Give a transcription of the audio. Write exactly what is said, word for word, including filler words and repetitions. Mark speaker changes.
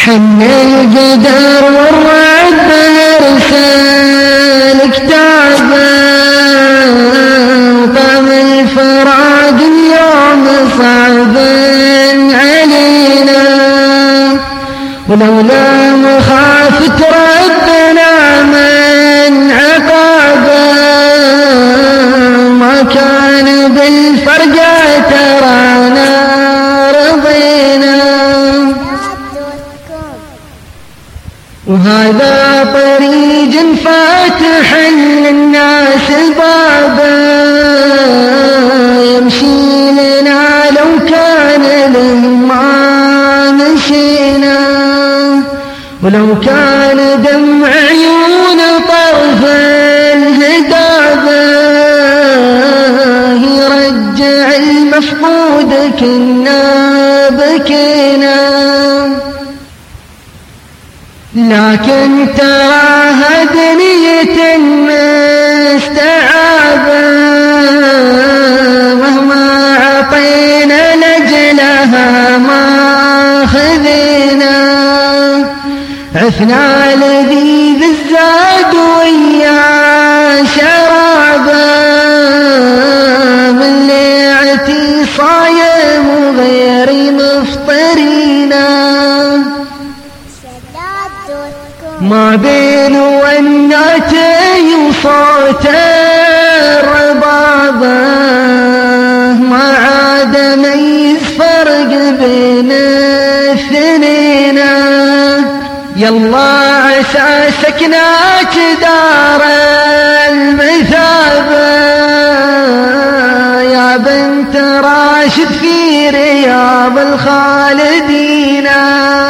Speaker 1: حن القدر والرعد ارسل كتابه طعم الفراق اليوم صعب علينا ولولا مخافة ربنا من عقابه ما كان بالفرقة ترانا رضينا وهذا طريق فاتح للناس بابه يمشي لنا لو كان لهم ما مشينا ولو كان دمع عيون طرف الهدابه يرجع المفقود كنا بكينا لكن تراها دنية مستعابة مهما عطينا لجلها ما خذينا عفنا لذيذ الزاد ويا شرابه من ليعتي صايم وغير مفطرينا ما بين وناتي وصوت الربابة ما عاد ميز فرق بين الاثنين يلا عسى سكنات دار المثابة يا بنت راشد في رياض الخالدين